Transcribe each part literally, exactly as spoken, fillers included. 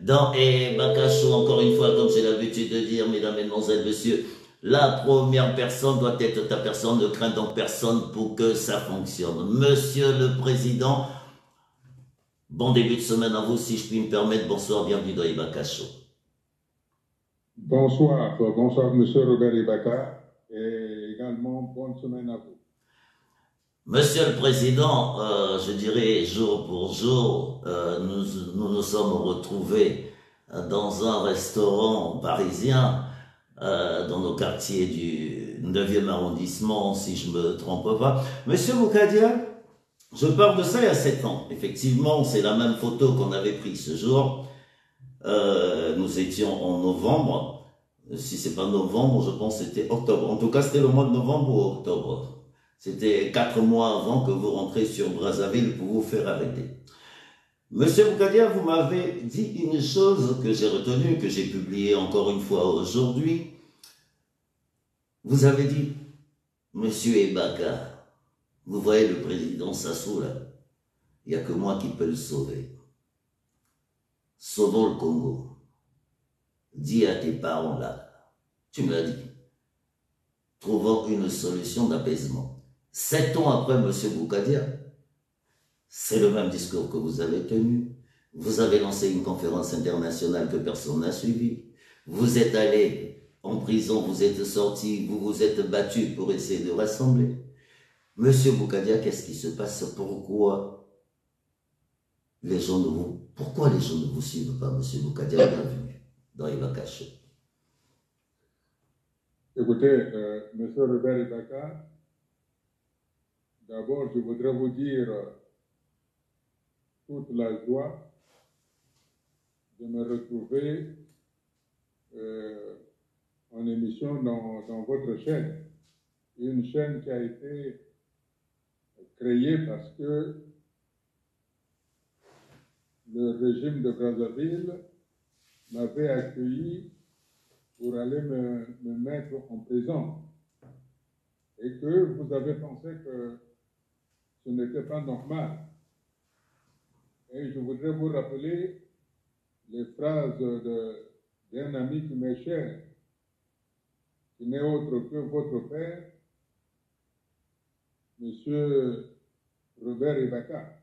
Dans et Bakacho, encore une fois, comme j'ai l'habitude de dire, mesdames, mesdemoiselles, messieurs, la première personne doit être ta personne, ne crains donc personne pour que ça fonctionne. Monsieur le Président, bon début de semaine à vous, si je puis me permettre. Bonsoir, bienvenue dans Ibakacho. Bonsoir, bonsoir Monsieur Robert Ibaka et également bonne semaine à vous. Monsieur le Président, euh, je dirais jour pour jour, euh, nous, nous nous sommes retrouvés dans un restaurant parisien, euh, dans nos quartiers du neuvième arrondissement, si je me trompe pas. Monsieur Moukadia, je parle de ça il y a sept ans. Effectivement, c'est la même photo qu'on avait prise ce jour. Euh, nous étions en novembre. Si c'est pas novembre, je pense que c'était octobre. En tout cas, c'était le mois de novembre ou octobre. C'était quatre mois avant que vous rentrez sur Brazzaville pour vous faire arrêter. Monsieur Moukadia, vous m'avez dit une chose que j'ai retenue, que j'ai publiée encore une fois aujourd'hui. Vous avez dit, Monsieur Ibaka, vous voyez le président Sassou là, il n'y a que moi qui peux le sauver. Sauvons le Congo. Dis à tes parents là, tu me l'as dit, trouvons une solution d'apaisement. Sept ans après, Monsieur Moukadia, c'est le même discours que vous avez tenu. Vous avez lancé une conférence internationale que personne n'a suivie. Vous êtes allé en prison, vous êtes sorti, vous vous êtes battu pour essayer de rassembler. Monsieur Moukadia, qu'est-ce qui se passe? Pourquoi les gens ne vous, pourquoi les gens ne vous suivent pas, Monsieur Moukadia? Bienvenue dans Ibakacho. Écoutez, euh, Monsieur Robert Ibaka, d'abord, je voudrais vous dire euh, toute la joie de me retrouver euh, en émission dans, dans votre chaîne. Une chaîne qui a été créée parce que le régime de Brazzaville m'avait accueilli pour aller me, me mettre en prison. Et que vous avez pensé que ce n'était pas normal. Et je voudrais vous rappeler les phrases d'un ami qui m'est cher, qui n'est autre que votre père, Monsieur Robert Ibaka.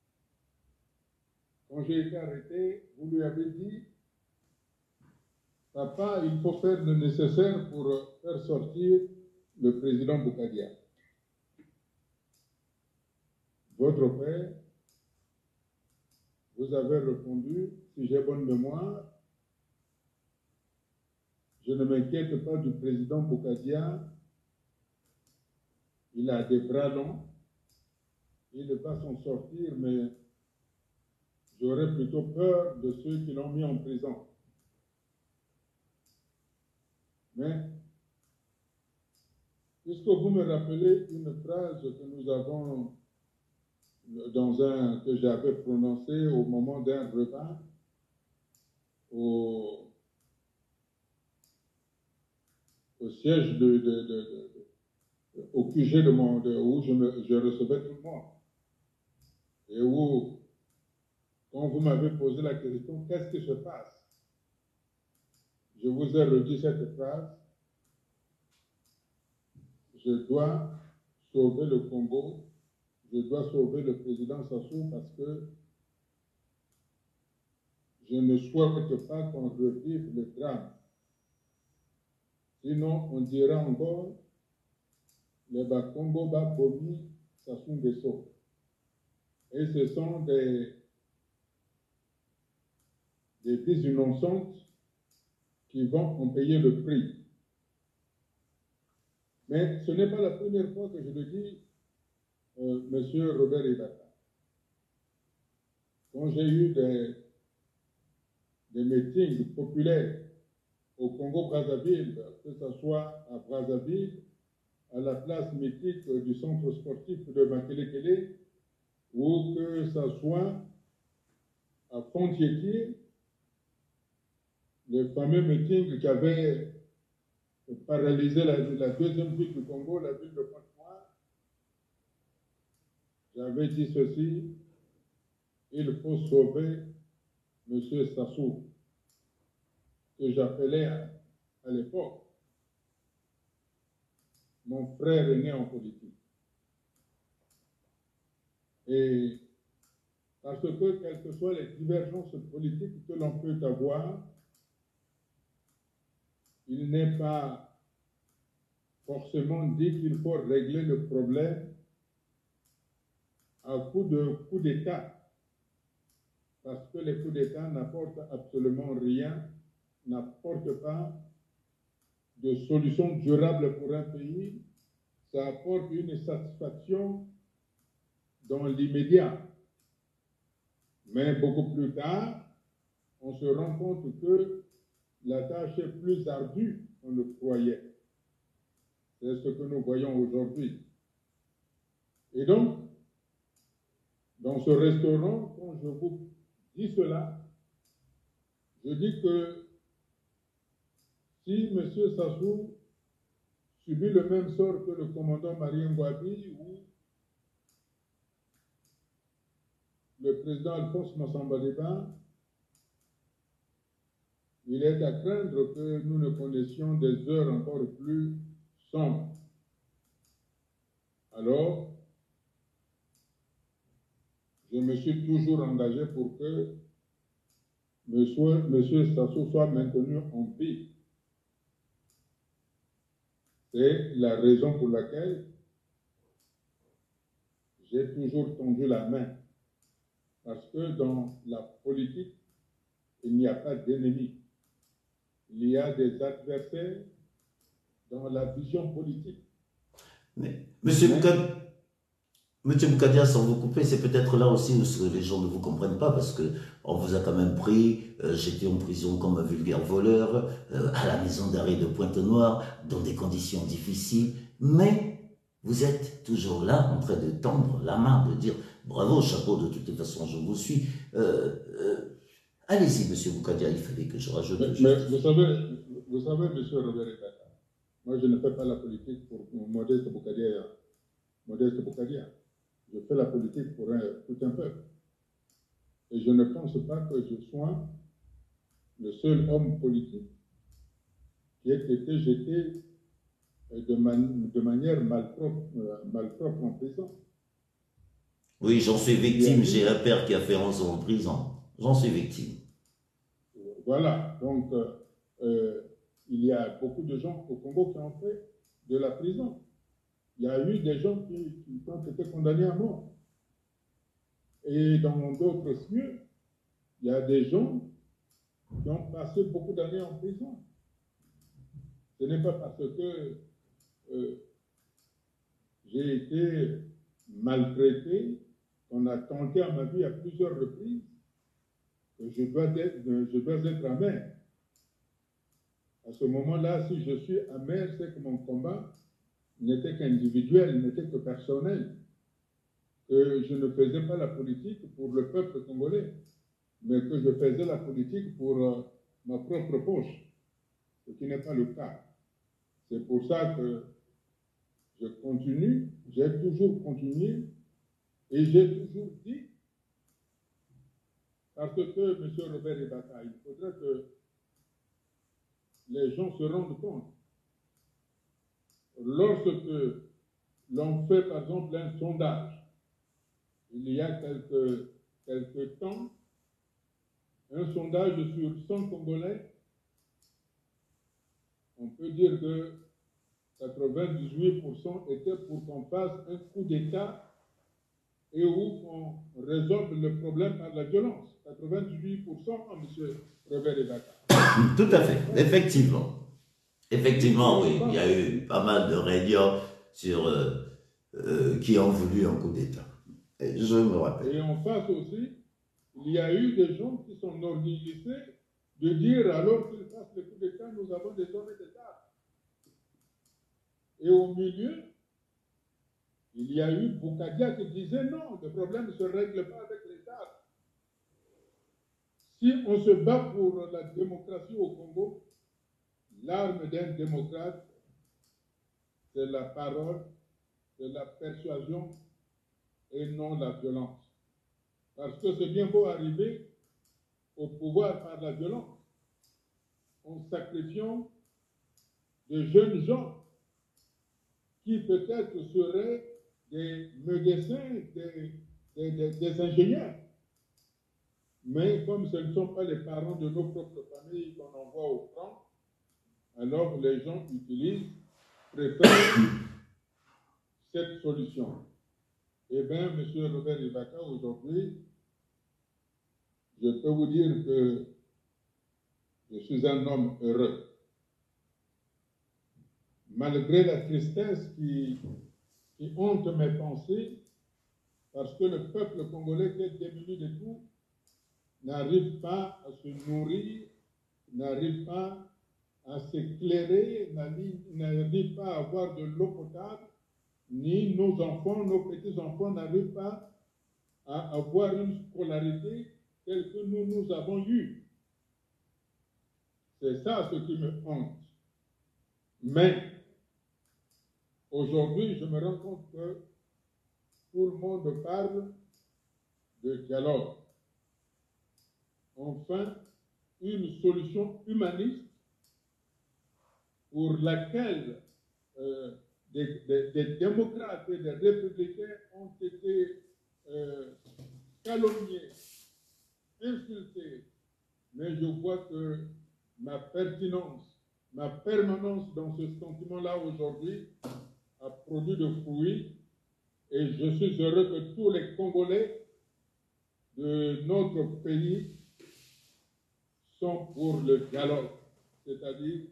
Quand j'ai été arrêté, vous lui avez dit, papa, il faut faire le nécessaire pour faire sortir le président Boukadia. Votre père, vous avez répondu, si j'ai bonne mémoire, je ne m'inquiète pas du président Boukadia, il a des bras longs, il va s'en sortir, mais j'aurais plutôt peur de ceux qui l'ont mis en prison. Mais, puisque vous me rappelez une phrase que nous avons dans un, que j'avais prononcé au moment d'un repas au, au siège de, de, de, de, de au Q G de mon, de, où je, me, je recevais tout le monde. Et où, quand vous m'avez posé la question, qu'est-ce qui se passe? Je vous ai redit cette phrase, je dois sauver le Congo, je dois sauver le président Sassou parce que je ne souhaite pas qu'on revive le drame. Sinon, on dira encore, le Congo va Bomi Sassou Nguesso. Et ce sont des, des vies innocentes qui vont en payer le prix. Mais ce n'est pas la première fois que je le dis, euh, Monsieur Robert Ibaka. Quand j'ai eu des, des meetings populaires au Congo-Brazzaville, que ce soit à Brazzaville, à la place mythique du centre sportif de Makelekele, ou que ce soit à Fontieki, le fameux meeting qui avait paralysé la, la deuxième ville du Congo, la ville de Pointe-Noire, j'avais dit ceci, il faut sauver M. Sassou, que j'appelais à, à l'époque mon frère aîné en politique. Et parce que, quelles que soient les divergences politiques que l'on peut avoir, il n'est pas forcément dit qu'il faut régler le problème à coup de coup d'État, parce que les coups d'État n'apportent absolument rien, n'apportent pas de solution durable pour un pays, ça apporte une satisfaction dans l'immédiat. Mais beaucoup plus tard, on se rend compte que la tâche est plus ardue qu'on le croyait. C'est ce que nous voyons aujourd'hui. Et donc, dans ce restaurant, quand je vous dis cela, je dis que si M. Sassou subit le même sort que le commandant Marie Ngouabi ou le président Alphonse Massamba-Déba, il est à craindre que nous ne connaissions des heures encore plus sombres. Alors, je me suis toujours engagé pour que M. Sassou soit maintenu en vie. C'est la raison pour laquelle j'ai toujours tendu la main. Parce que dans la politique, il n'y a pas d'ennemis. Il y a des adversaires dans la vision politique. Mais, Monsieur Boukadia, Monsieur Boukadia, sans vous couper, c'est peut-être là aussi où les gens ne vous comprennent pas, parce qu'on vous a quand même pris, euh, j'étais en prison comme un vulgaire voleur, euh, à la maison d'arrêt de Pointe-Noire, dans des conditions difficiles, mais vous êtes toujours là, en train de tendre la main, de dire « Bravo, chapeau, de toute façon, je vous suis euh, euh, ». Allez-y, Monsieur Boukadia, il fallait que je rajoute... Mais, mais vous savez, vous savez, Monsieur Robert Ebata, moi je ne fais pas la politique pour Modeste Boukadia. Modeste Boukadia. Je fais la politique pour un, tout un peuple. Et je ne pense pas que je sois le seul homme politique qui ait été jeté de, man, de manière malpropre, malpropre en prison. Oui, j'en suis victime. J'ai un père qui a fait onze ans en prison. J'en suis victime. Voilà. Donc, euh, euh, il y a beaucoup de gens au Congo qui ont fait de la prison. Il y a eu des gens qui, qui ont été condamnés à mort. Et dans d'autres cieux, il y a des gens qui ont passé beaucoup d'années en prison. Ce n'est pas parce que euh, j'ai été maltraité, qu'on a tenté à ma vie à plusieurs reprises, que je dois être, je dois être amer. À ce moment-là, si je suis amer, c'est que mon combat n'était qu'individuel, n'était que personnel. Que je ne faisais pas la politique pour le peuple congolais, mais que je faisais la politique pour euh, ma propre poche, ce qui n'est pas le cas. C'est pour ça que je continue, j'ai toujours continué, et j'ai toujours dit, parce que, M. Robert Ebata, il faudrait que les gens se rendent compte. Lorsque l'on fait, par exemple, un sondage, il y a quelques, quelques temps, un sondage sur cent Congolais, on peut dire que quatre-vingt-dix-huit pour cent étaient pour qu'on fasse un coup d'État et où on résolve le problème par la violence. quatre-vingt-dix-huit pour cent, hein, M. Robert Ebata. Tout à fait, effectivement. Effectivement, oui, il y a eu pas mal de réunions sur, euh, euh, qui ont voulu un coup d'État. Je me rappelle. Et en face aussi, il y a eu des gens qui sont orgueillissés de dire, alors qu'ils fassent le coup d'État, nous avons des hommes d'État. Et au milieu, il y a eu Boukadia qui disait non, le problème ne se règle pas avec l'État. Si on se bat pour la démocratie au Congo, l'arme d'un démocrate, c'est la parole, c'est la persuasion et non la violence. Parce que c'est bien beau arriver au pouvoir par la violence, en sacrifiant de jeunes gens qui peut-être seraient des médecins, des, des, des, des ingénieurs. Mais comme ce ne sont pas les parents de nos propres familles qu'on envoie au front, alors les gens utilisent, préfèrent cette solution. Eh bien, M. Robert Ibaka, aujourd'hui, je peux vous dire que je suis un homme heureux. Malgré la tristesse qui, qui honte mes pensées, parce que le peuple congolais qui est démuni de tout n'arrive pas à se nourrir, n'arrive pas à s'éclairer, n'arrive pas à avoir de l'eau potable, ni nos enfants, nos petits-enfants n'arrivent pas à avoir une scolarité telle que nous, nous avons eue. C'est ça ce qui me honte. Mais aujourd'hui, je me rends compte que tout le monde parle de dialogue. Enfin, une solution humaniste pour laquelle euh, des, des, des démocrates et des républicains ont été euh, calomniés, insultés. Mais je vois que ma pertinence, ma permanence dans ce sentiment-là aujourd'hui a produit de fruits et je suis heureux que tous les Congolais de notre pays sont pour le dialogue, c'est-à-dire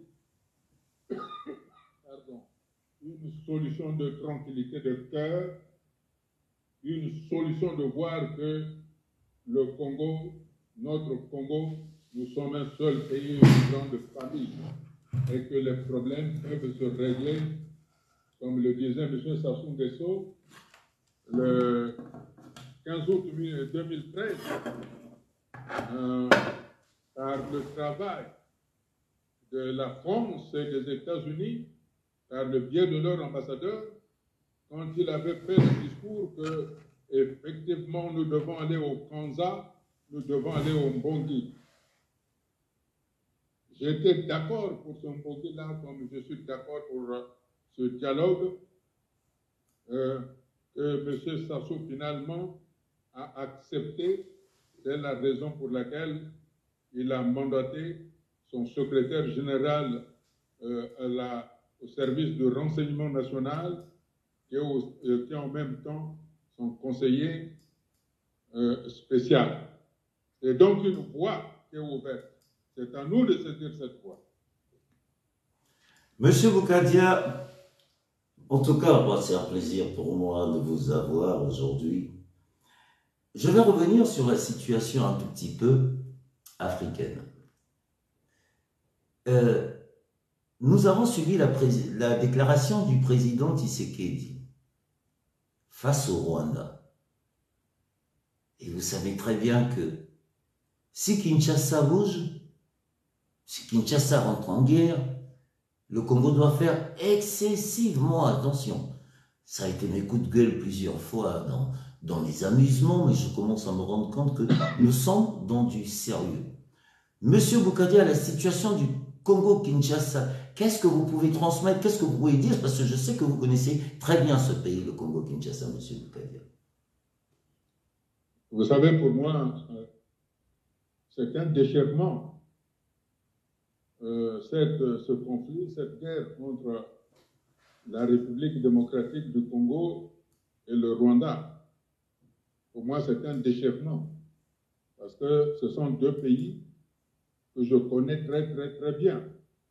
pardon, une solution de tranquillité de cœur, une solution de voir que le Congo, notre Congo, nous sommes un seul pays, une grande famille, et que les problèmes peuvent se régler, comme le disait M. Sassou Nguesso, le quinze août deux mille treize, euh, par le travail de la France et des États-Unis, par le biais de leur ambassadeur, quand il avait fait le discours que, effectivement, nous devons aller au Kanza, nous devons aller au Mbongi. J'étais d'accord pour ce Mbongi-là, comme je suis d'accord pour euh, ce dialogue euh, que M. Sassou, finalement, a accepté. C'est la raison pour laquelle il a mandaté son secrétaire général euh, à la, au service de renseignement national, qui est, au, euh, qui est en même temps son conseiller euh, spécial. Et donc une voie qui est ouverte. C'est à nous de saisir cette voie. Monsieur Boukadia, en tout cas, bah, c'est un plaisir pour moi de vous avoir aujourd'hui. Je vais revenir sur la situation un tout petit peu africaine. Euh, nous avons suivi la, la déclaration du président Tshisekedi face au Rwanda. Et vous savez très bien que si Kinshasa bouge, si Kinshasa rentre en guerre, le Congo doit faire excessivement attention. Ça a été mes coups de gueule plusieurs fois dans, dans les amusements, mais je commence à me rendre compte que nous sommes dans du sérieux. Monsieur Boukadia, la situation du Congo-Kinshasa, qu'est-ce que vous pouvez transmettre, qu'est-ce que vous pouvez dire, parce que je sais que vous connaissez très bien ce pays, le Congo-Kinshasa, monsieur Boukadia. Vous savez, pour moi, c'est un déchirement, euh, cette, ce conflit, cette guerre entre la République démocratique du Congo et le Rwanda. Pour moi, c'est un déchirement, parce que ce sont deux pays que je connais très, très, très bien.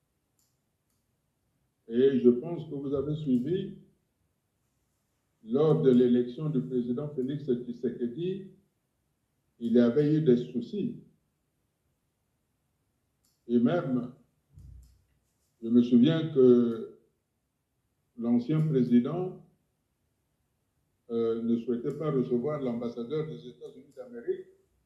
Et je pense que vous avez suivi, lors de l'élection du président Félix Tshisekedi, il y avait eu des soucis. Et même, je me souviens que l'ancien président euh, ne souhaitait pas recevoir l'ambassadeur des États-Unis d'Amérique.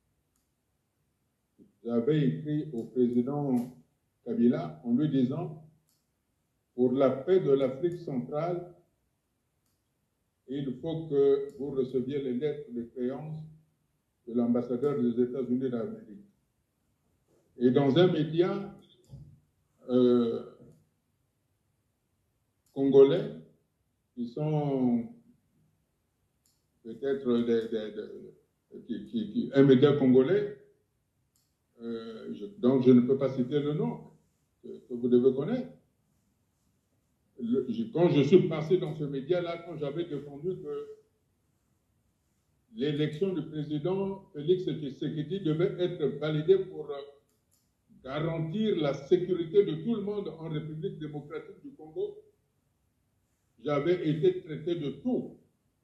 J'avais écrit au président Kabila en lui disant, pour la paix de l'Afrique centrale, il faut que vous receviez les lettres de créance de l'ambassadeur des États-Unis d'Amérique. Et dans un média euh, congolais, qui sont peut-être des, des, des, qui, qui, qui, un média congolais, euh, je, donc je ne peux pas citer le nom, que, que vous devez connaître. Le, je, quand je suis passé dans ce média-là, quand j'avais défendu que l'élection du président Félix Tshisekedi devait être validée pour garantir la sécurité de tout le monde en République démocratique du Congo, j'avais été traité de tout.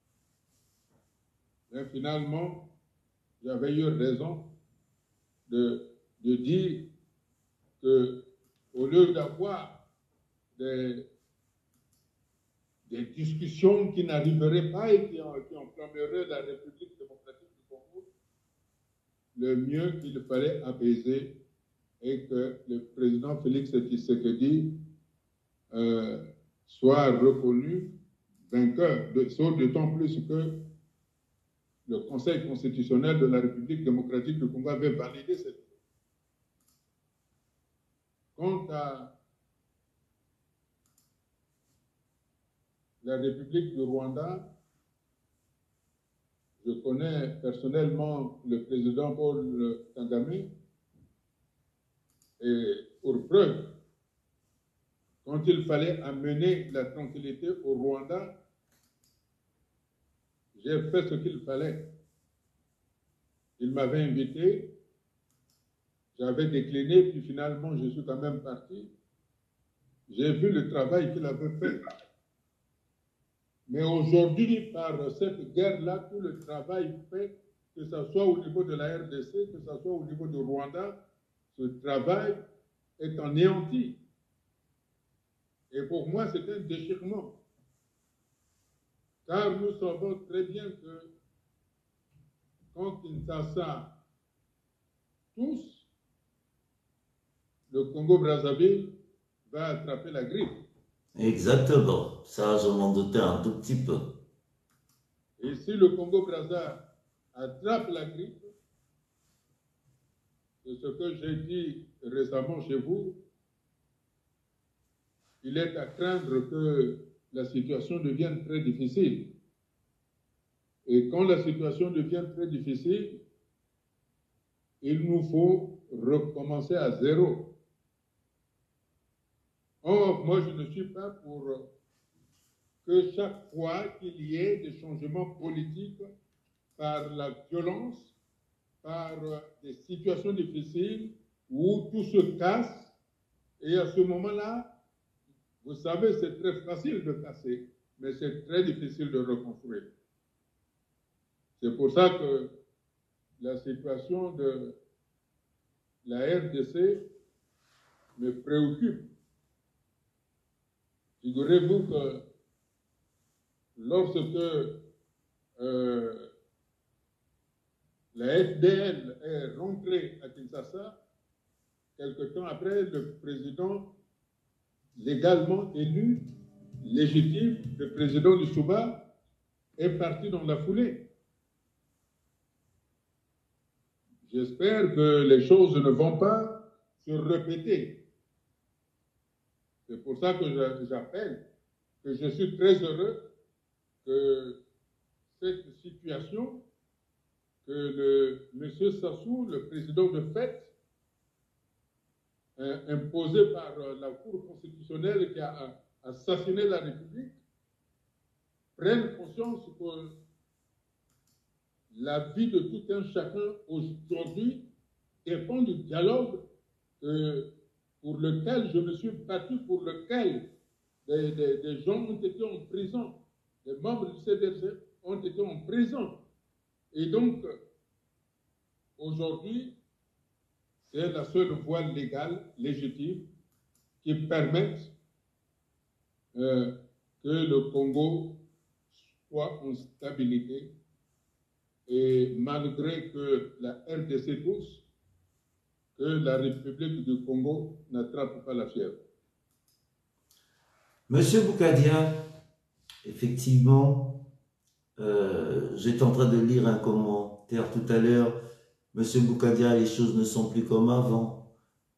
Mais finalement, j'avais eu raison de, de dire que, au lieu d'avoir des, des discussions qui n'arriveraient pas et qui, qui enflammeraient la République démocratique du Congo, le mieux qu'il fallait apaiser et que le président Félix Tshisekedi euh, soit reconnu vainqueur, d'autant plus que le Conseil constitutionnel de la République démocratique du Congo avait validé cette loi. Quant à la République du Rwanda, je connais personnellement le président Paul Kagame, et pour preuve, quand il fallait amener la tranquillité au Rwanda, j'ai fait ce qu'il fallait. Il m'avait invité, j'avais décliné, puis finalement je suis quand même parti. J'ai vu le travail qu'il avait fait. Mais aujourd'hui, par cette guerre-là, tout le travail fait, que ce soit au niveau de la R D C, que ce soit au niveau du Rwanda, ce travail est anéanti. Et pour moi, c'est un déchirement. Car nous savons très bien que quand Kinshasa tousse, le Congo-Brazzaville va attraper la grippe. Exactement. Ça, je m'en doutais un tout petit peu. Et si le Congo-Brazza attrape la grippe, c'est ce que j'ai dit récemment chez vous, il est à craindre que la situation devienne très difficile. Et quand la situation devient très difficile, il nous faut recommencer à zéro. Or, moi, je ne suis pas pour que chaque fois qu'il y ait des changements politiques par la violence, par des situations difficiles où tout se casse, et à ce moment-là, vous savez, c'est très facile de casser, mais c'est très difficile de reconstruire. C'est pour ça que la situation de la R D C me préoccupe. Figurez-vous que lorsque euh, la F D L est rentrée à Kinshasa, quelque temps après, le président légalement élu, légitime, le président du Souba, est parti dans la foulée. J'espère que les choses ne vont pas se répéter. C'est pour ça que j'appelle, que je suis très heureux que cette situation, que le M. Sassou, le président de fait, imposé par la Cour constitutionnelle qui a assassiné la République, prenne conscience que la vie de tout un chacun aujourd'hui dépend du dialogue euh, pour lequel je me suis battu, pour lequel des, des, des gens ont été en prison, des membres du C D C ont été en prison. Et donc, aujourd'hui, c'est la seule voie légale, légitime, qui permette euh, que le Congo soit en stabilité. Et malgré que la R D C tousse, que la République du Congo n'attrape pas la fièvre. Monsieur Boukadia, effectivement, euh, j'étais en train de lire un commentaire tout à l'heure. Monsieur Boukadia, les choses ne sont plus comme avant.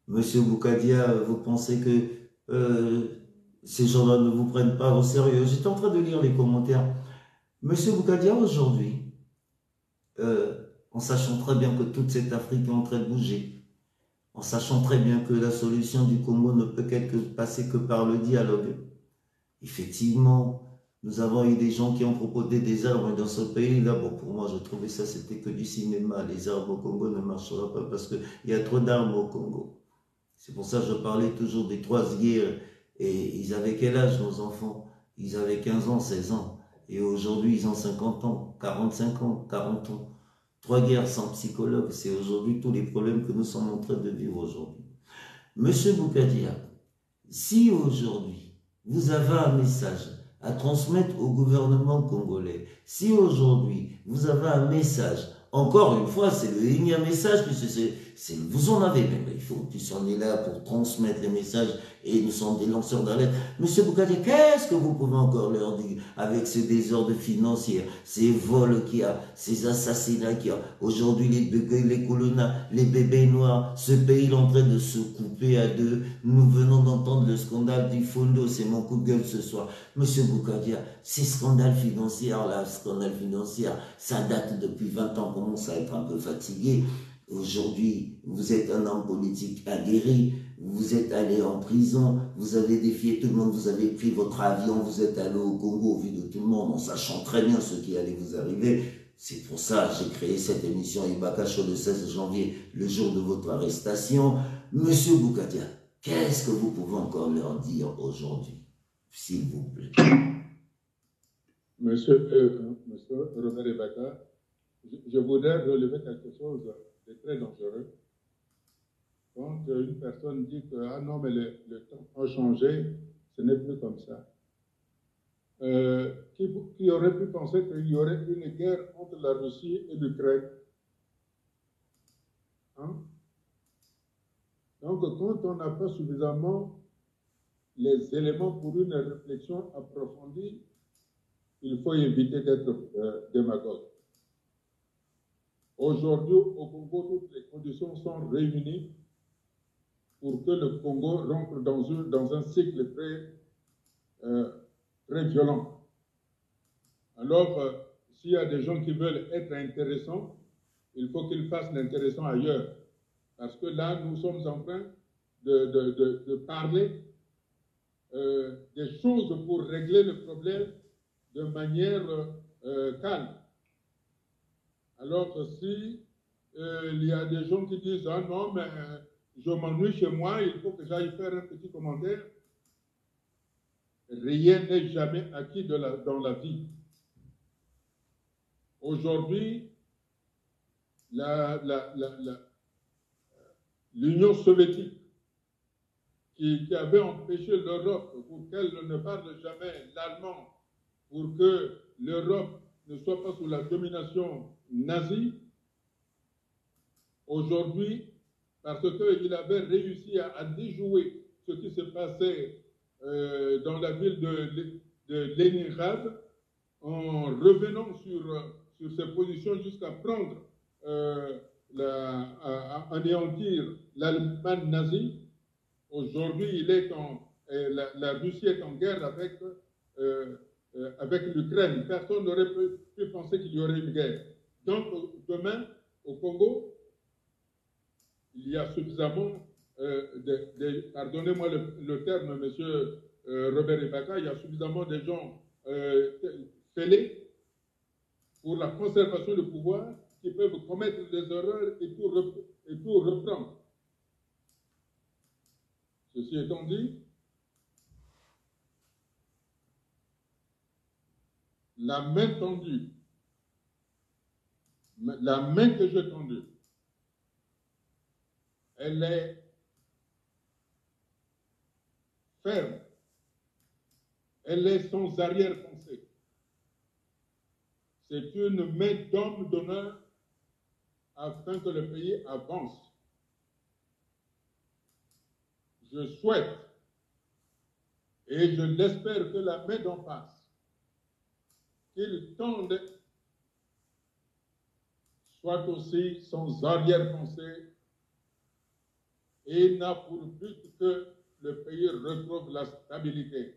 Monsieur Boukadia, vous pensez que euh, ces gens-là ne vous prennent pas au sérieux? J'étais en train de lire les commentaires. Monsieur Boukadia, aujourd'hui, euh, en sachant très bien que toute cette Afrique est en train de bouger, en sachant très bien que la solution du Congo ne peut qu'être passer que par le dialogue, effectivement, nous avons eu des gens qui ont proposé des armes dans ce pays-là. Bon, pour moi, je trouvais ça, c'était que du cinéma. Les armes au Congo ne marcheront pas parce qu'il y a trop d'armes au Congo. C'est pour ça que je parlais toujours des trois guerres. Et ils avaient quel âge, nos enfants? Ils avaient quinze ans, seize ans. Et aujourd'hui, ils ont cinquante ans, quarante-cinq ans, quarante ans. Trois guerres sans psychologue, c'est aujourd'hui tous les problèmes que nous sommes en train de vivre aujourd'hui. Monsieur Boukadia, si aujourd'hui, vous avez un message à transmettre au gouvernement congolais, si aujourd'hui, vous avez un message, encore une fois, c'est le énième message, puisque c'est, c'est, vous en avez, mais il faut que tu sois là pour transmettre les messages, et nous sommes des lanceurs d'alerte. Monsieur Boukadia, qu'est-ce que vous pouvez encore leur dire avec ce désordre financier, ces vols qu'il y a, ces assassinats qu'il y a, aujourd'hui les bébés, les colonna, les bébés noirs, ce pays est en train de se couper à deux. Nous venons d'entendre le scandale du Fondo, c'est mon coup de gueule ce soir. Monsieur Boukadia, ces scandales financiers, là, scandales financiers, ça date depuis vingt ans, on commence à être un peu fatigué. Aujourd'hui, vous êtes un homme politique aguerri, vous êtes allé en prison, vous avez défié tout le monde, vous avez pris votre avion, vous êtes allé au Congo au vu de tout le monde, en sachant très bien ce qui allait vous arriver. C'est pour ça que j'ai créé cette émission Ibaka Show le seize janvier, le jour de votre arrestation. Monsieur Boukadia, qu'est-ce que vous pouvez encore leur dire aujourd'hui, s'il vous plaît? Monsieur, euh, monsieur Robert Ibaka, je, je voudrais relever quelque chose de très dangereux. Quand une personne dit que ah non, mais le, le temps a changé, ce n'est plus comme ça. Euh, qui, qui aurait pu penser qu'il y aurait une guerre entre la Russie et l'Ukraine? Hein? Donc, quand on n'a pas suffisamment les éléments pour une réflexion approfondie, il faut éviter d'être euh, démagogue. Aujourd'hui, au Congo, toutes les conditions sont réunies pour que le Congo rentre dans, une, dans un cycle très, euh, très violent. Alors, euh, s'il y a des gens qui veulent être intéressants, il faut qu'ils fassent l'intéressant ailleurs. Parce que là, nous sommes en train de, de, de, de parler euh, des choses pour régler le problème de manière euh, calme. Alors que si euh, il y a des gens qui disent « Ah non, mais je m'ennuie chez moi, il faut que j'aille faire un petit commentaire », rien n'est jamais acquis de la, dans la vie. Aujourd'hui, la, la, la, la, l'Union soviétique, qui, qui avait empêché l'Europe pour qu'elle ne parle jamais l'allemand, pour que l'Europe ne soit pas sous la domination nazie, aujourd'hui, parce qu'il avait réussi à, à déjouer ce qui se passait euh, dans la ville de, de Leningrad, en revenant sur, sur ses positions jusqu'à prendre, euh, la, à, à anéantir l'Allemagne nazie. Aujourd'hui, il est en, la, la Russie est en guerre avec, euh, euh, avec l'Ukraine. Personne n'aurait pu, pu penser qu'il y aurait une guerre. Donc, demain, au Congo, il y a suffisamment, euh, de, de, pardonnez-moi le, le terme, monsieur euh, Robert Ibaka, il y a suffisamment de gens euh, fêlés pour la conservation du pouvoir qui peuvent commettre des erreurs et tout, rep et tout reprendre. Ceci étant dit, la main tendue, la main que j'ai tendue, elle est ferme, elle est sans arrière-pensée. C'est une main d'homme d'honneur afin que le pays avance. Je souhaite et je l'espère que la main d'en face, qu'il tende, soit aussi sans arrière-pensée et n'a pour but que le pays retrouve la stabilité.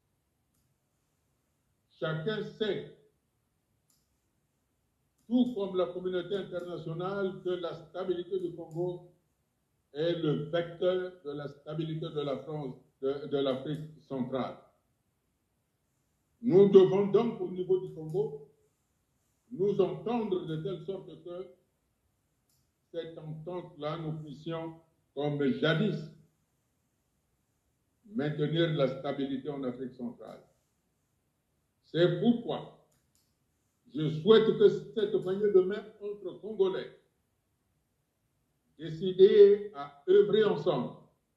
Chacun sait, tout comme la communauté internationale, que la stabilité du Congo est le vecteur de la stabilité de la France, de, de l'Afrique centrale. Nous devons donc, au niveau du Congo, nous entendre de telle sorte que cette entente-là, nous puissions, comme jadis, maintenir la stabilité en Afrique centrale. C'est pourquoi je souhaite que cette poignée de main entre Congolais, décidés à œuvrer ensemble,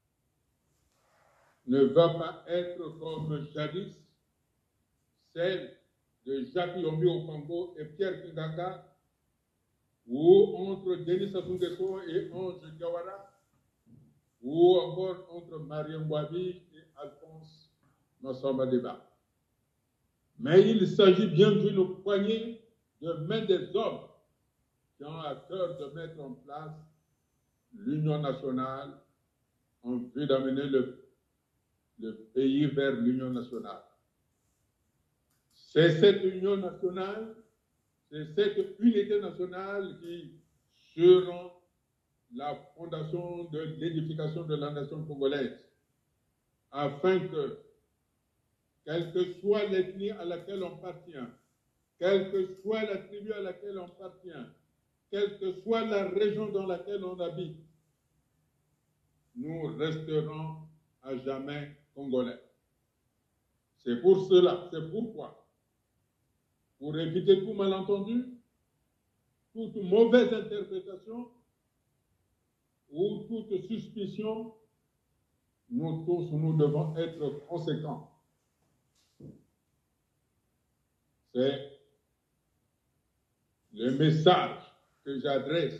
ne va pas être comme jadis celle de Jacques Yombi Opango et Pierre Kinganga, ou entre Denis Sassou Nguesso et Ange Diawara, ou encore entre Marien Ngouabi et Alphonse Massamba Deba. Mais il s'agit bien d'une poignée de main des hommes qui ont à cœur de mettre en place l'union nationale en vue d'amener le, le pays vers l'union nationale. C'est cette union nationale, c'est cette unité nationale qui sera la fondation de l'édification de la nation congolaise, afin que, quelle que soit l'ethnie à laquelle on appartient, quelle que soit la tribu à laquelle on appartient, quelle que soit la région dans laquelle on habite, nous resterons à jamais congolais. C'est pour cela, c'est pourquoi, pour éviter tout malentendu, toute mauvaise interprétation ou toute suspicion, nous tous, nous devons être conséquents. C'est le message que j'adresse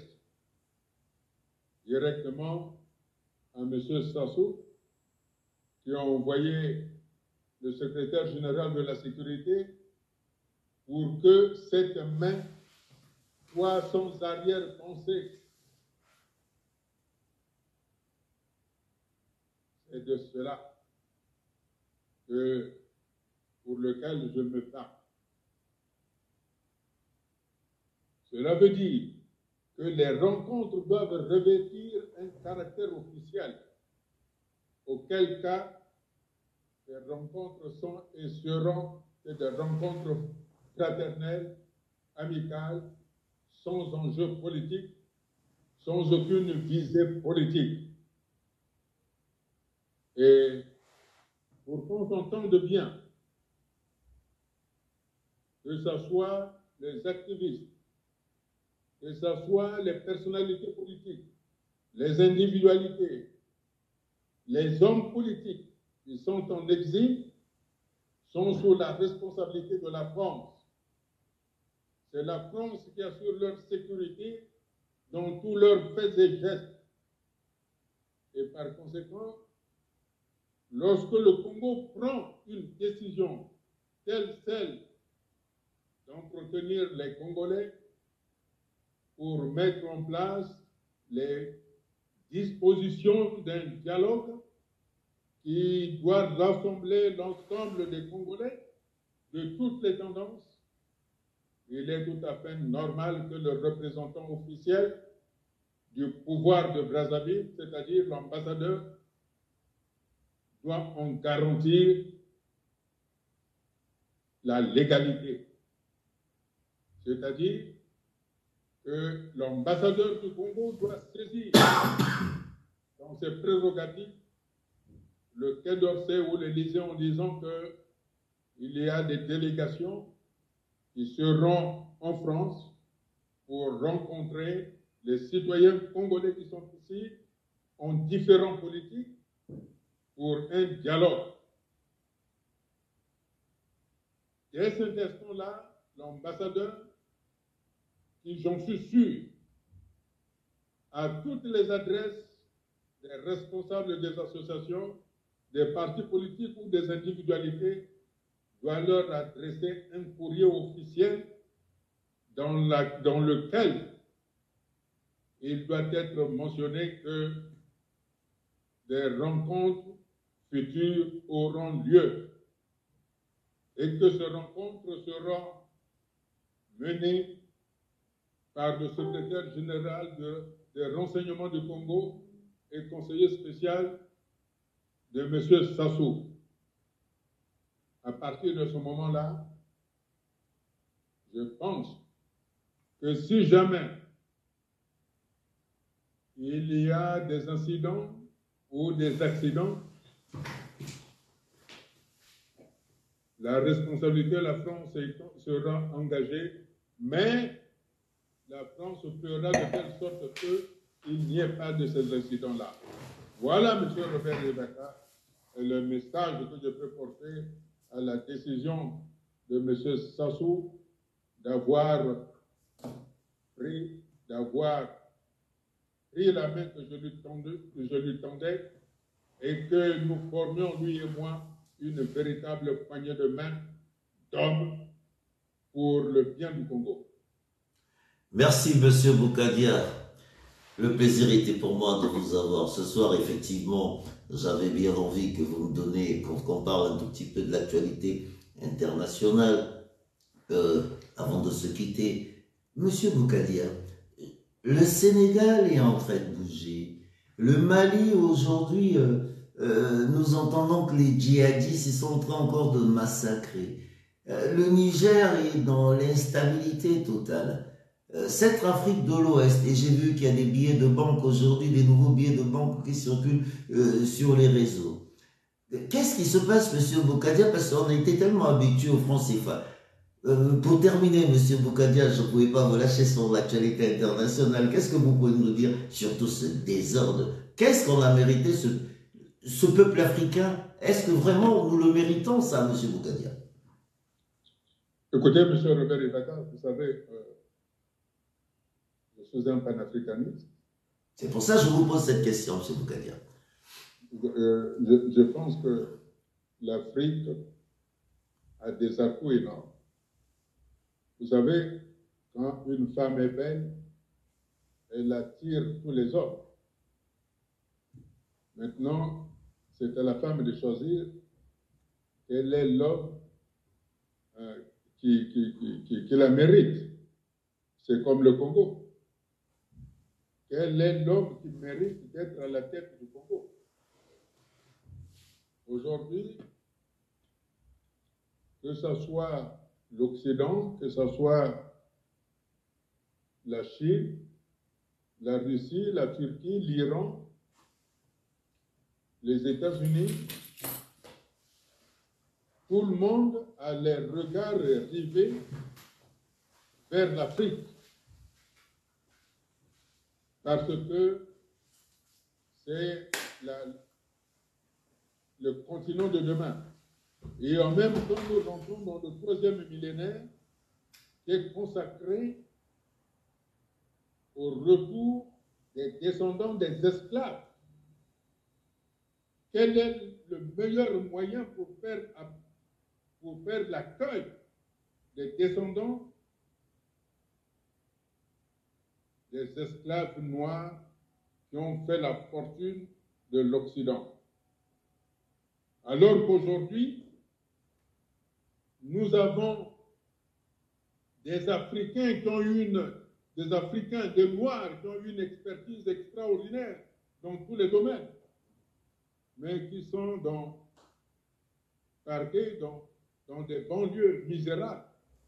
directement à M. Sassou, qui a envoyé le secrétaire général de la sécurité pour que cette main soit sans arrière-pensée. C'est de cela que, pour lequel je me bats. Cela veut dire que les rencontres doivent revêtir un caractère officiel, auquel cas ces rencontres sont et seront des rencontres fraternelles, amicales, sans enjeu politique, sans aucune visée politique. Et pour qu'on s'entende bien, que ce soit les activistes, que ce soit les personnalités politiques, les individualités, les hommes politiques qui sont en exil, sont sous la responsabilité de la France. C'est la France qui assure leur sécurité dans tous leurs faits et gestes. Et par conséquent, lorsque le Congo prend une décision telle celle d'entretenir les Congolais pour mettre en place les dispositions d'un dialogue qui doit rassembler l'ensemble des Congolais de toutes les tendances, il est tout à fait normal que le représentant officiel du pouvoir de Brazzaville, c'est-à-dire l'ambassadeur, doit en garantir la légalité. C'est-à-dire que l'ambassadeur du Congo doit saisir dans ses prérogatives le Quai d'Orsay ou l'Élysée en disant qu'il y a des délégations qui seront en France pour rencontrer les citoyens congolais qui sont ici en différents politiques pour un dialogue. Et à cet instant-là, l'ambassadeur, qui j'en suis sûr, à toutes les adresses des responsables des associations, des partis politiques ou des individualités, doit leur adresser un courrier officiel dans, la, dans lequel il doit être mentionné que des rencontres futures auront lieu et que ces rencontres seront menées par le secrétaire général de, des renseignements du Congo et conseiller spécial de M. Sassou. À partir de ce moment-là, je pense que si jamais il y a des incidents ou des accidents, la responsabilité de la France sera engagée, mais la France fera de telle sorte qu'il n'y ait pas de ces incidents-là. Voilà, M. Robert Rebecca, le message que je peux porter à la décision de M. Sassou d'avoir pris, d'avoir pris la main que je lui tendais, que je lui tendais et que nous formions, lui et moi, une véritable poignée de main d'hommes pour le bien du Congo. Merci, Monsieur Boukadia. Le plaisir était pour moi de vous avoir ce soir. Effectivement, j'avais bien envie que vous me donniez, pour qu'on parle un tout petit peu de l'actualité internationale, euh, avant de se quitter. Monsieur Boukadia, le Sénégal est en train de bouger. Le Mali, aujourd'hui, euh, euh, nous entendons que les djihadistes ils sont en train encore de massacrer. Euh, le Niger est dans l'instabilité totale. Euh, cette Afrique de l'Ouest, et j'ai vu qu'il y a des billets de banque aujourd'hui, des nouveaux billets de banque qui circulent euh, sur les réseaux. Qu'est-ce qui se passe, Monsieur Boukadia? Parce qu'on a été tellement habitués au franc C F A. Euh, pour terminer, Monsieur Boukadia, je ne pouvais pas vous lâcher sur l'actualité internationale. Qu'est-ce que vous pouvez nous dire sur tout ce désordre? Qu'est-ce qu'on a mérité, ce, ce peuple africain? Est-ce que vraiment nous le méritons, ça, Monsieur Boukadia? Écoutez, M. Robert Ibaka, vous savez, euh, je suis un panafricaniste. C'est pour ça que je vous pose cette question, M. Boukadia. Euh, je, je pense que l'Afrique a des atouts énormes. Vous savez, quand une femme est belle, elle attire tous les hommes. Maintenant, c'est à la femme de choisir quel est l'homme euh, qui, qui, qui, qui, qui la mérite. C'est comme le Congo. Quel est l'homme qui mérite d'être à la tête du Congo? Aujourd'hui, que ce soit l'Occident, que ce soit la Chine, la Russie, la Turquie, l'Iran, les États-Unis, tout le monde a les regards rivés vers l'Afrique. Parce que c'est le continent de demain. Et en même temps, nous entrons dans le troisième millénaire qui est consacré au retour des descendants des esclaves. Quel est le meilleur moyen pour faire, pour faire l'accueil des descendants des esclaves noirs qui ont fait la fortune de l'Occident? Alors qu'aujourd'hui, nous avons des Africains qui ont une, des Africains, des Noirs qui ont une expertise extraordinaire dans tous les domaines, mais qui sont dans, parqués dans, dans des banlieues misérables.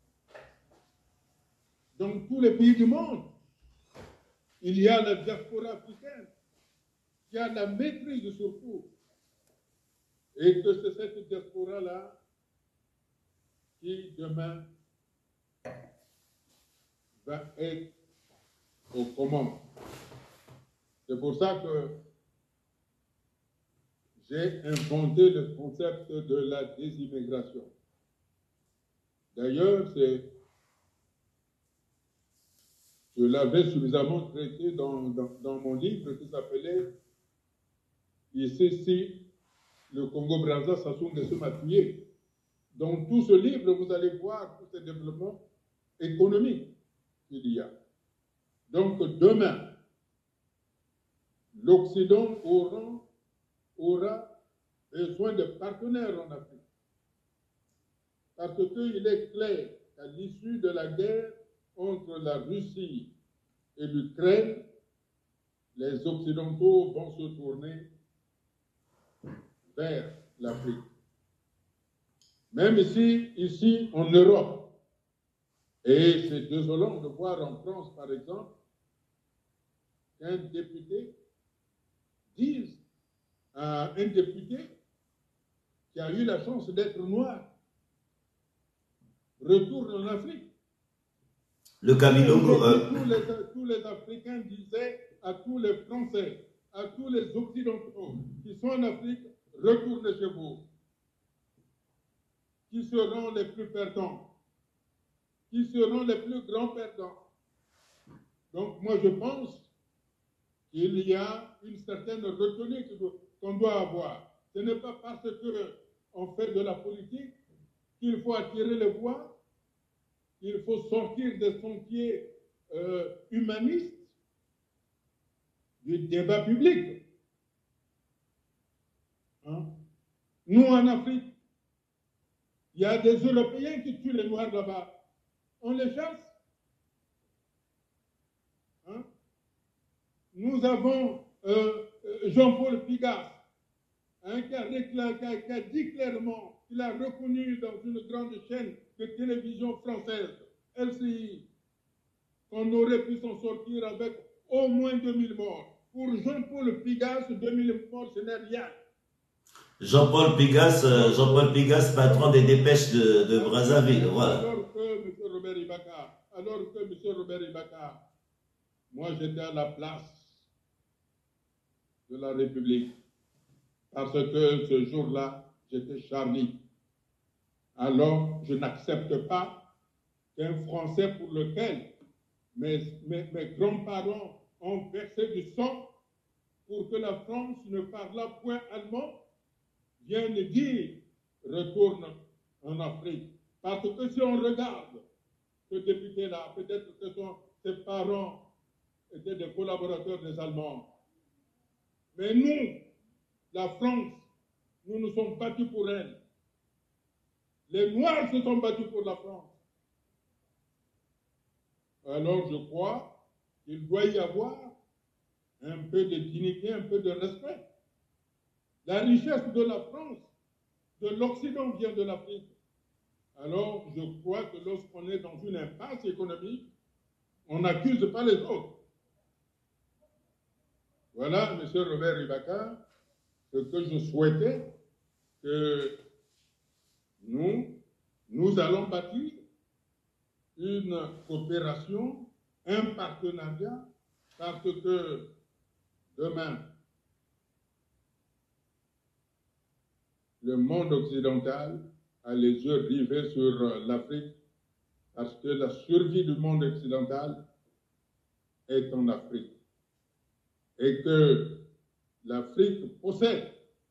Dans tous les pays du monde, il y a la diaspora africaine qui a la maîtrise surtout. Et que c'est cette diaspora-là qui, demain, va être aux commandes. C'est pour ça que j'ai inventé le concept de la désimmigration. D'ailleurs, c'est, je l'avais suffisamment traité dans, dans, dans mon livre qui s'appelait « Ici, si le Congo-Brazza, Sassou Nguesso m'a tué ». Dans tout ce livre, vous allez voir tous ces développements économiques qu'il y a. Donc, demain, l'Occident aura aura besoin de partenaires en Afrique. Parce qu'il est clair qu'à l'issue de la guerre entre la Russie et l'Ukraine, les Occidentaux vont se tourner vers l'Afrique. Même ici, ici en Europe. Et c'est désolant de voir en France, par exemple, qu'un député dise à un député qui a eu la chance d'être noir, retourne en Afrique. Le Camilongo. Euh... Tous, les, tous les Africains disaient à tous les Français, à tous les Occidentaux qui sont en Afrique, retournez chez vous. Qui seront les plus perdants? Qui seront les plus grands perdants? Donc moi je pense qu'il y a une certaine retenue qu'on doit avoir. Ce n'est pas parce qu'on fait de la politique qu'il faut attirer les voix, qu'il faut sortir des sentiers euh, humanistes du débat public. Hein? Nous, en Afrique, il y a des Européens qui tuent les Noirs là-bas. On les chasse. Hein? Nous avons euh, Jean-Paul Pigasse, hein, qui, a déclaré, qui, a, qui a dit clairement, qu'il a reconnu dans une grande chaîne de télévision française, L C I, qu'on aurait pu s'en sortir avec au moins deux mille morts. Pour Jean-Paul Pigasse, deux mille morts, ce n'est rien. Jean-Paul Pigasse, Jean-Paul Pigasse, patron des dépêches de, de Brazzaville, voilà. Alors que M. Robert Ibaka, alors que M. Robert Ibaka, moi j'étais à la place de la République, parce que ce jour-là, j'étais Charlie. Alors, je n'accepte pas qu'un Français pour lequel mes, mes, mes grands-parents ont versé du sang pour que la France ne parle point allemand, vienne dire « retourne en Afrique ». Parce que si on regarde ce député-là, peut-être que son, ses parents étaient des collaborateurs des Allemands. Mais nous, la France, nous nous sommes battus pour elle. Les Noirs se sont battus pour la France. Alors je crois qu'il doit y avoir un peu de dignité, un peu de respect. La richesse de la France, de l'Occident vient de l'Afrique. Alors je crois que lorsqu'on est dans une impasse économique, on n'accuse pas les autres. Voilà, M. Robert Ibaka, ce que je souhaitais que nous, nous allons bâtir une coopération, un partenariat, parce que demain, le monde occidental a les yeux rivés sur l'Afrique, parce que la survie du monde occidental est en Afrique. Et que l'Afrique possède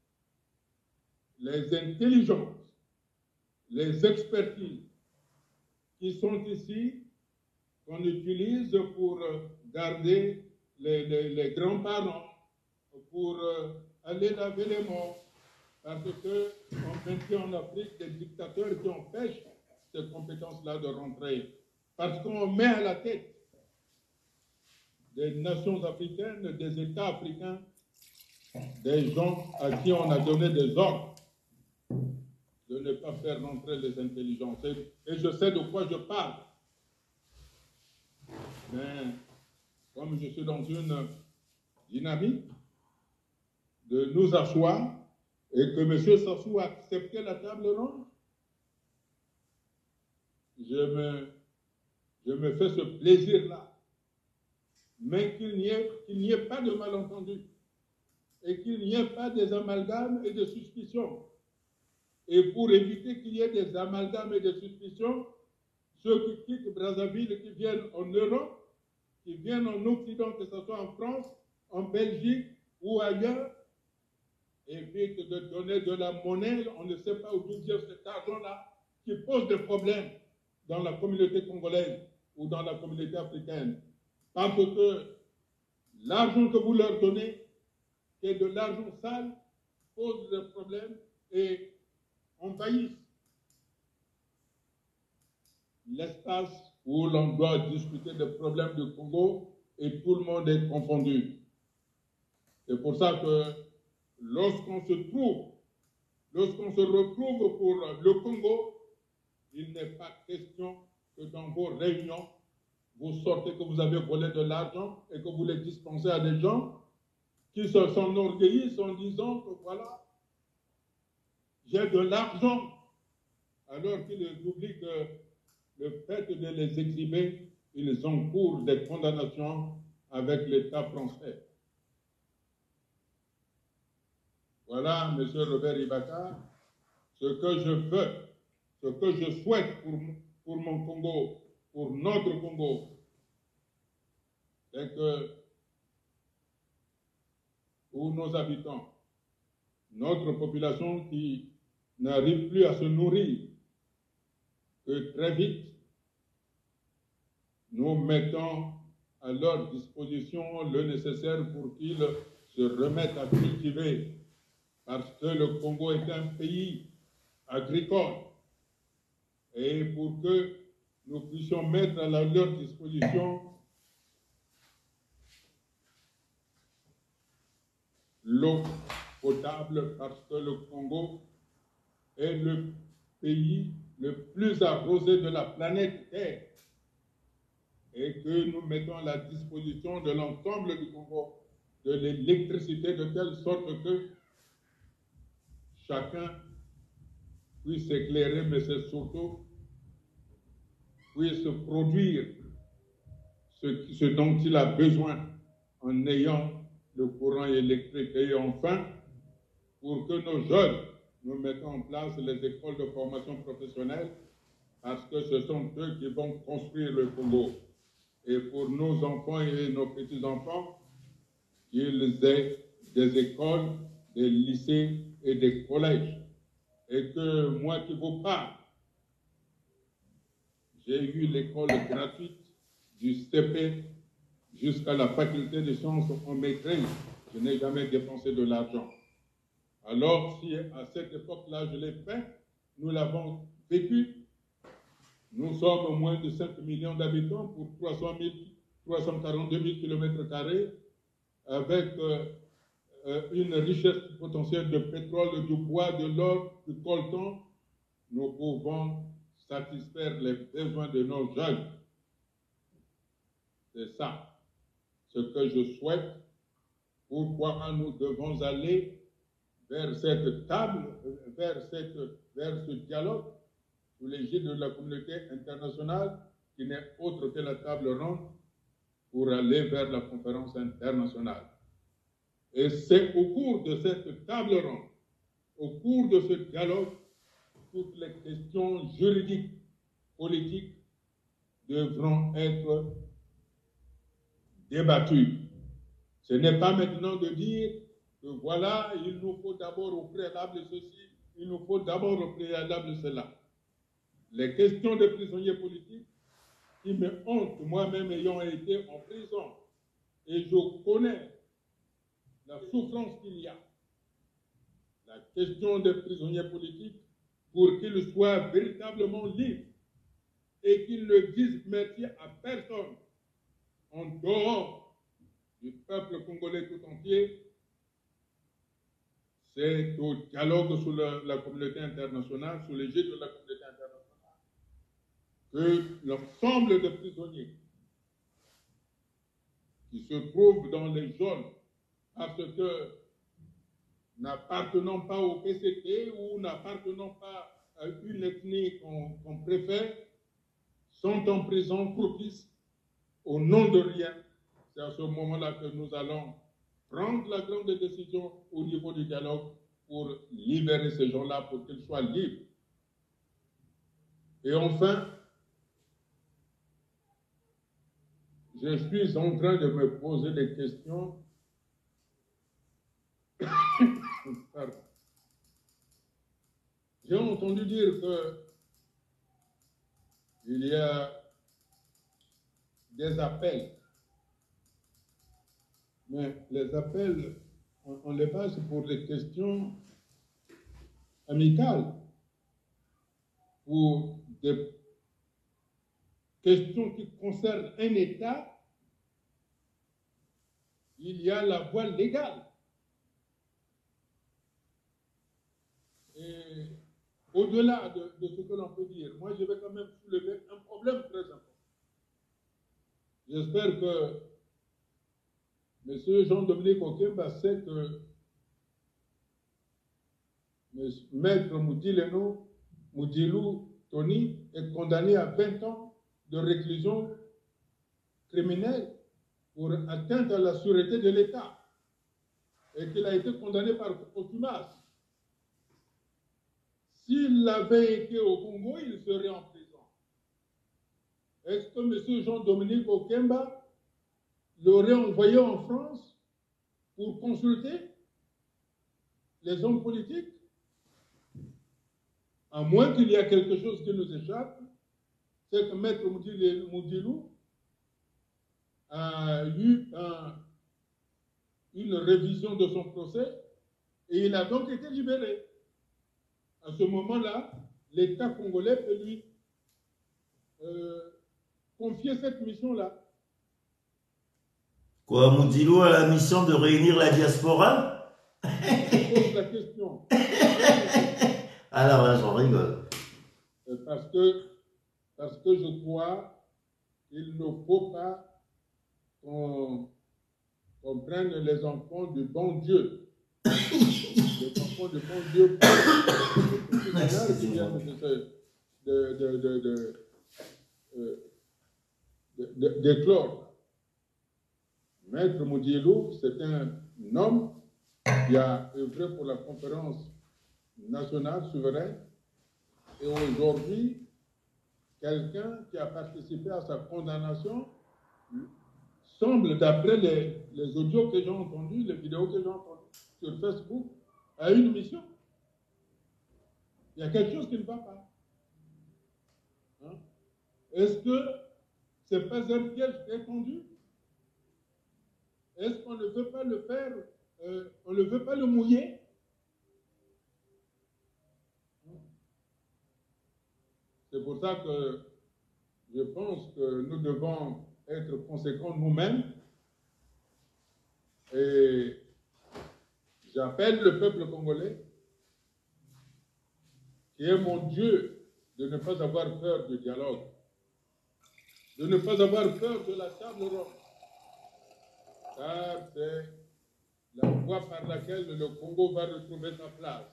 les intelligences, les expertises qui sont ici, qu'on utilise pour garder les, les, les grands-parents, pour aller laver les morts, parce qu'on maintient en Afrique des dictateurs qui empêchent ces compétences-là de rentrer. Parce qu'on met à la tête des nations africaines, des États africains, des gens à qui on a donné des ordres de ne pas faire rentrer les intelligences. Et, et je sais de quoi je parle. Mais comme je suis dans une dynamique de nous asseoir et que M. Sassou a accepté la table ronde, je me, je me fais ce plaisir-là. Mais qu'il n'y ait, qu'il n'y ait pas de malentendus et qu'il n'y ait pas des amalgames et des suspicions. Et pour éviter qu'il y ait des amalgames et des suspicions, ceux qui quittent Brazzaville, qui viennent en Europe, qui viennent en Occident, que ce soit en France, en Belgique ou ailleurs, évitent de donner de la monnaie, on ne sait pas où vient cet argent-là, qui pose des problèmes dans la communauté congolaise ou dans la communauté africaine. Parce que l'argent que vous leur donnez, qui est de l'argent sale, posent des problèmes et envahissent l'espace où l'on doit discuter des problèmes du Congo et tout le monde est confondu. C'est pour ça que lorsqu'on se trouve, lorsqu'on se retrouve pour le Congo, il n'est pas question que dans vos réunions, vous sortez que vous avez volé de l'argent et que vous les dispensez à des gens qui s'enorgueillissent en disant que voilà, j'ai de l'argent, alors qu'ils oublient que le fait de les exhiber, ils encourent des condamnations avec l'État français. Voilà, M. Robert Ibaka, ce que je veux, ce que je souhaite pour, pour mon Congo, pour notre Congo, c'est que pour nos habitants, notre population qui n'arrive plus à se nourrir, que très vite, nous mettons à leur disposition le nécessaire pour qu'ils se remettent à cultiver, parce que le Congo est un pays agricole, et pour que nous puissions mettre à leur disposition l'eau potable, parce que le Congo est le pays le plus arrosé de la planète Terre, et que nous mettons à la disposition de l'ensemble du Congo de l'électricité de telle sorte que chacun puisse s'éclairer, mais c'est surtout puisse produire ce, ce dont il a besoin en ayant le courant électrique. Et enfin, pour que nos jeunes, nous mettons en place les écoles de formation professionnelle, parce que ce sont eux qui vont construire le Congo. Et pour nos enfants et nos petits-enfants, qu'ils aient des écoles, des lycées et des collèges. Et que moi qui vous parle, j'ai eu l'école gratuite du C P jusqu'à la faculté de sciences en maîtrise. Je n'ai jamais dépensé de l'argent. Alors, si à cette époque-là je l'ai fait, nous l'avons vécu. Nous sommes moins de cinq millions d'habitants pour trois cent quarante-deux mille kilomètres carrés, avec euh, euh, une richesse potentielle de pétrole, du bois, de l'or, du coltan. Nous pouvons satisfaire les besoins de nos jeunes. C'est ça ce que je souhaite. Pourquoi nous devons aller vers cette table, vers, cette, vers ce dialogue sous l'égide de la communauté internationale, qui n'est autre que la table ronde, pour aller vers la conférence internationale. Et c'est au cours de cette table ronde, au cours de ce dialogue, toutes les questions juridiques, politiques devront être débattues. Ce n'est pas maintenant de dire que voilà, il nous faut d'abord au préalable ceci, il nous faut d'abord au préalable cela. Les questions des prisonniers politiques, qui me honte, moi-même ayant été en prison, et je connais la souffrance qu'il y a. La question des prisonniers politiques, pour qu'ils soient véritablement libres et qu'ils ne disent merci à personne en dehors du peuple congolais tout entier, c'est au dialogue sous la, la communauté internationale, sous l'égide de la communauté internationale, que l'ensemble des prisonniers qui se trouvent dans les zones parce que n'appartenant pas au P C T ou n'appartenant pas à une ethnie qu'on qu'on préfère, sont en prison propice au nom de rien. C'est à ce moment-là que nous allons prendre la grande décision au niveau du dialogue pour libérer ces gens-là, pour qu'ils soient libres. Et enfin, je suis en train de me poser des questions. Pardon. J'ai entendu dire que il y a des appels, mais les appels on, on les base pour des questions amicales, pour des questions qui concernent un État, il y a la voie légale. Et au-delà de, de ce que l'on peut dire, moi je vais quand même soulever un problème très important. J'espère que M. Jean-Dominique Okemba sait que Maître Moudileno, Moudilou Tony est condamné à vingt ans de réclusion criminelle pour atteinte à la sûreté de l'État et qu'il a été condamné par contumace. S'il avait été au Congo, il serait en prison. Est-ce que M. Jean-Dominique Okemba l'aurait envoyé en France pour consulter les hommes politiques? À moins qu'il y ait quelque chose qui nous échappe, c'est que Maître Moudilou a eu un, une révision de son procès et il a donc été libéré. À ce moment-là, l'État congolais peut lui euh, confier cette mission-là. Quoi, Moudilou a la mission de réunir la diaspora? Je pose la question. Alors là, j'en rigole. Parce que, parce que je crois qu'il ne faut pas qu'on qu prenne les enfants du bon Dieu. Les enfants du bon Dieu qui viennent de, de, de, de, de, de, d'éclore. Maître Moudilou, c'est un homme qui a œuvré pour la conférence nationale souveraine et aujourd'hui, quelqu'un qui a participé à sa condamnation semble, d'après les, les audios que j'ai entendus, les vidéos que j'ai entendues sur Facebook, a une mission. Il y a quelque chose qui ne va pas. Hein? Est-ce que ce n'est pas un piège répandu? Est-ce qu'on ne veut pas le faire, euh, on ne veut pas le mouiller? C'est pour ça que je pense que nous devons être conséquents nous-mêmes et j'appelle le peuple congolais, qui est mon Dieu, de ne pas avoir peur du dialogue, de ne pas avoir peur de la table ronde, car c'est la voie par laquelle le Congo va retrouver sa place.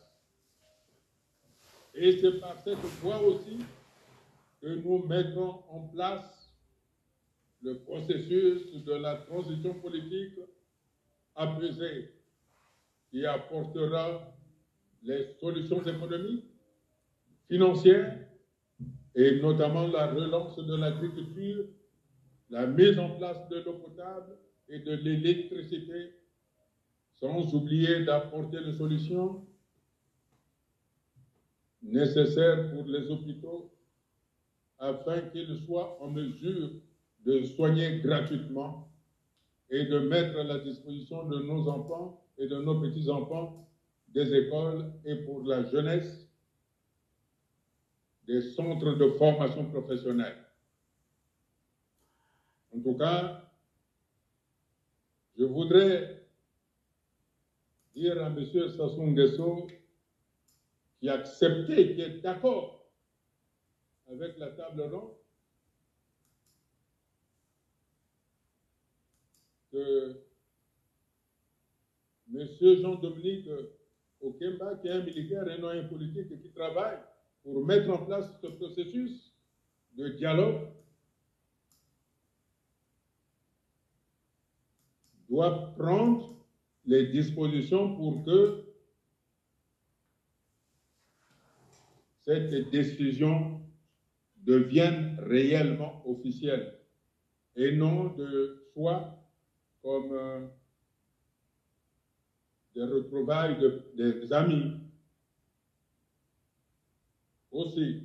Et c'est par cette voie aussi que nous mettons en place le processus de la transition politique apaisée qui apportera les solutions économiques, financières et notamment la relance de l'agriculture, la mise en place de l'eau potable et de l'électricité, sans oublier d'apporter les solutions nécessaires pour les hôpitaux afin qu'ils soient en mesure de soigner gratuitement et de mettre à la disposition de nos enfants et de nos petits-enfants des écoles et pour la jeunesse des centres de formation professionnelle. En tout cas, je voudrais dire à M. Sassou Nguesso, qui a accepté, qui est d'accord avec la table ronde, que M. Jean-Dominique Okemba, qui est un militaire et non un politique, et qui travaille pour mettre en place ce processus de dialogue, doit prendre les dispositions pour que cette décision devienne réellement officielle et non de soit comme euh, des retrouvailles de, des amis. Aussi,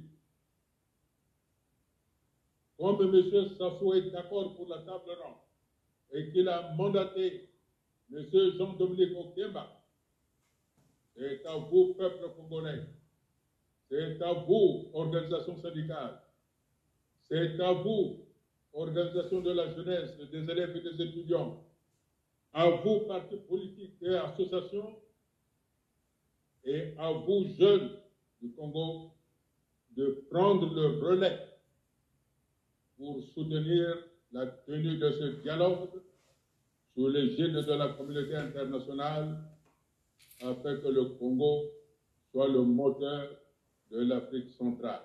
comme M. Sassou est d'accord pour la table ronde et qu'il a mandaté Monsieur Jean-Dominique Okiemba, c'est à vous, peuple congolais. C'est à vous, organisation syndicale. C'est à vous, organisation de la jeunesse, des élèves et des étudiants. À vous, partis politiques et associations. Et à vous, jeunes du Congo, de prendre le relais pour soutenir la tenue de ce dialogue sous l'égide de la communauté internationale afin que le Congo soit le moteur de l'Afrique centrale.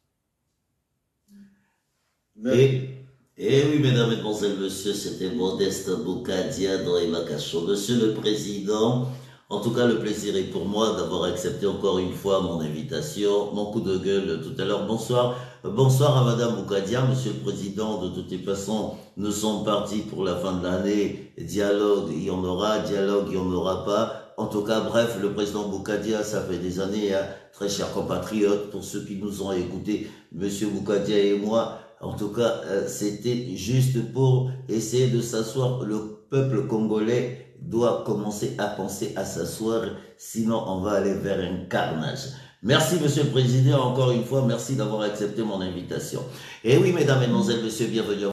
Et, et oui, mesdames, mesdemoiselles, messieurs, c'était Modeste Boukadia dans Emakacho. Monsieur le Président, en tout cas, le plaisir est pour moi d'avoir accepté encore une fois mon invitation, mon coup de gueule tout à l'heure. Bonsoir. Bonsoir à Madame Boukadia, Monsieur le Président. De toutes les façons, nous sommes partis pour la fin de l'année. Dialogue, il y en aura. Dialogue, il y en aura pas. En tout cas, bref, le président Boukadia, ça fait des années, hein, très chers compatriotes, pour ceux qui nous ont écoutés, Monsieur Boukadia et moi, en tout cas, euh, c'était juste pour essayer de s'asseoir. Le peuple congolais doit commencer à penser à s'asseoir, sinon on va aller vers un carnage. Merci, Monsieur le Président, encore une fois, merci d'avoir accepté mon invitation. Et oui, mesdames, mesdemoiselles, messieurs, bienvenue.